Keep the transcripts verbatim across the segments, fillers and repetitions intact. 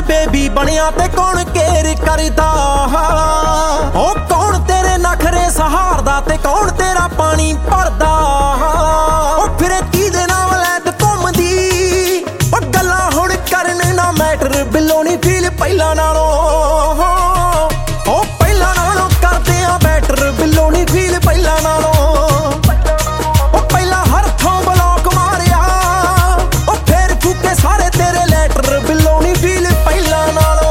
Baby ਬਣਿਆ ਤੇ ਕੌਣ ਕੇਅਰ ਕਰਦਾ। ਉਹ ਕੌਣ ਤੇਰੇ ਨਖਰੇ ਸਹਾਰਦਾ ਤੇ ਕੌਣ ਤੇਰਾ ਪਾਣੀ ਭਰਦਾ। ਉਹ ਫਿਰੇ ਕਿਹਦੇ ਨਾਲ ਵਲੈਤ ਘੁੰਮਦੀ। ਉਹ ਗੱਲਾਂ ਹੁਣ ਕਰਨ ਨਾ ਮੈਟਰ ਬਿੱਲੋ ਨੀ ਫੀਲ ਪਹਿਲਾਂ ਨਾਲੋਂ। ਉਹ ਪਹਿਲਾਂ ਨਾਲੋਂ ਕਰਦੇ ਆ ਬੈਟਰ ਬਿੱਲੋ ਨੀ ਫੀਲ ਪਹਿਲਾਂ ਨਾਲੋਂ। ਉਹ ਪਹਿਲਾਂ ਹਰ ਥਾਂ ਬਲੌਕ ਮਾਰਿਆ। ਉਹ ਫੇਰ ਫੂਕੇ ਸਾਰੇ ਤੇਰੇ ਲੈਟਰ ਬਿੱਲੋ ਨੀ ਫੀਲ ਪਹਿਲਾਂ ਨਾਲੋਂ।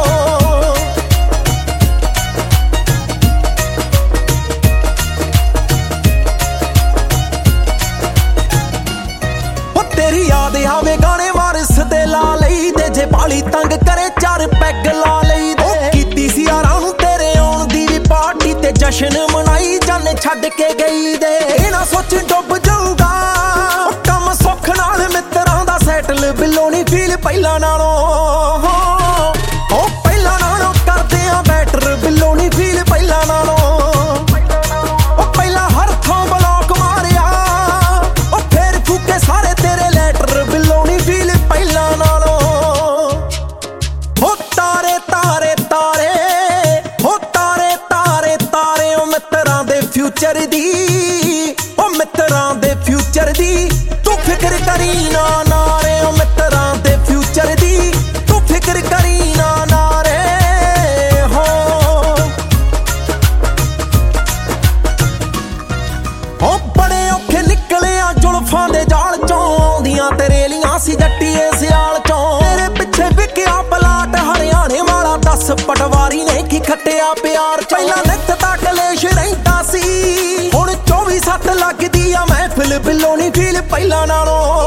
ਉਹ ਤੇਰੀ ਯਾਦ ਆਵੇ ਗਾਣੇ ਵਾਰਿਸ ਦੇ ਲਾ ਲਈ ਦੇ। ਜੇ ਬਾਲੀ ਤੰਗ ਕਰੇ ਚਾਰ ਪੈਗ ਲਾ ਲਈ ਦੇ। ਉਹ ਕੀਤੀ ਸੀ ਯਾਰਾਂ ਨੂੰ ਤੇਰੇ ਆਉਣ ਦੀ ਵੀ ਪਾਰਟੀ ਤੇ ਜਸ਼ਨ ਮਨਾਈ ਜਾਨ ਛੱਡ ਕੇ ਗਈ ਦੇ। ਇਹ ਨਾ ਸੋਚ ਡੁੱਬ ਜਾਊਗਾ। ਉਹ ਕੰਮ ਸੁੱਖ ਨਾਲ ਮਿੱਤਰਾਂ ਦਾ ਸੈਟਲ ਬਿੱਲੋ ਨੀ ਫੀਲ ਪਹਿਲਾਂ ਨਾਲੋਂ। ਉਹ ਪਹਿਲਾਂ ਨਾਲੋਂ ਕਰਦੇ ਆ ਬੈਟਰ ਬਿੱਲੋ ਨੀ ਫੀਲ ਪਹਿਲਾਂ ਨਾਲੋਂ। ਉਹ ਪਹਿਲਾਂ ਹਰ ਥਾਂ ਬਲੌਕ ਮਾਰਿਆ। ਉਹ ਫੇਰ ਫੂਕੇ ਸਾਰੇ ਤੇਰੇ ਲੈਟਰ ਬਿੱਲੋ ਨੀ ਫੀਲ ਪਹਿਲਾਂ ਨਾਲੋਂ। ਉਹ ਤਾਰੇ ਤਾਰੇ ਤਾਰੇ ਉਹ ਤਾਰੇ ਤਾਰੇ ਤਾਰੇ ਉਹ ਮਿੱਤਰਾਂ ਦੇ ਫਿਊਚਰ ਦੀ। ਉਹ ਮਿੱਤਰਾਂ ਦੇ ਫਿਊਚਰ ਦੀ ਤੂੰ ਫਿਕਰ ਕਰੀ ਨਾ ਨਾਰੇ। ਉਹ ਮਿੱਤਰਾਂ ਦੇ ਫਿਊਚਰ ਦੀ ਤੂੰ ਫਿਕਰ ਕਰੀ ਨਾ ਨਾਰੇ ਹੋ। ਉਹ ਬੜੇ ਔਖੇ ਨਿਕਲੇ ਆ ਜ਼ੁਲਫਾਂ ਦੇ ਜਾਲ ਚੋਂ। ਆਉਂਦੀਆਂ ਤਰੇਲੀਆਂ ਸੀ ਜੱਟੀਏ ਸਿਆਲ ਚੋਂ। ਤੇਰੇ ਪਿੱਛੇ ਵਿਕਿਆ ਪਲਾਟ ਹਰਿਆਣੇ ਵਾਲਾ। ਦਸ ਪਟਵਾਰੀ ਨੇ ਕੀ ਖੱਟਿਆ ਪਿਆਰ। ਪਹਿਲਾਂ ਨਿੱਤ ਤਾਂ ਕਲੇਸ਼ ਰਹਿੰਦਾ ਸੀ। ਹੁਣ ਚੌਵੀ ਸੱਤ ਲੱਗਦੀ ਆ ਮਹਿਫਿਲ ਬਿੱਲੋ ਨੀ ਫੀਲ ਪਹਿਲਾਂ ਨਾਲੋਂ।